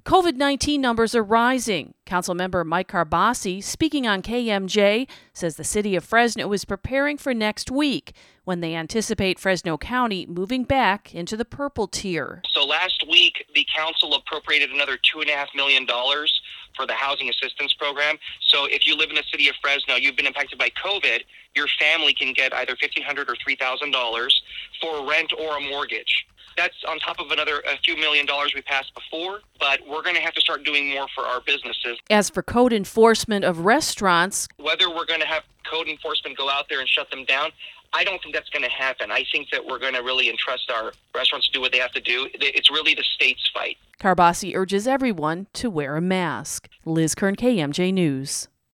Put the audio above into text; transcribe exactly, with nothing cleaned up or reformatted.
COVID nineteen numbers are rising. Councilmember Mike Carbasi, speaking on K M J, says the city of Fresno is preparing for next week when they anticipate Fresno County moving back into the purple tier. So last week, the council appropriated another two point five million dollars for the housing assistance program. So if you live in the city of Fresno, you've been impacted by COVID, your family can get either fifteen hundred dollars or three thousand dollars for rent or a mortgage. That's on top of another a few million dollars we passed before, but we're going to have to start doing more for our businesses. As for code enforcement of restaurants, whether we're going to have code enforcement go out there and shut them down, I don't think that's going to happen. I think that we're going to really entrust our restaurants to do what they have to do. It's really the state's fight. Carbasi urges everyone to wear a mask. Liz Kern, K M J News.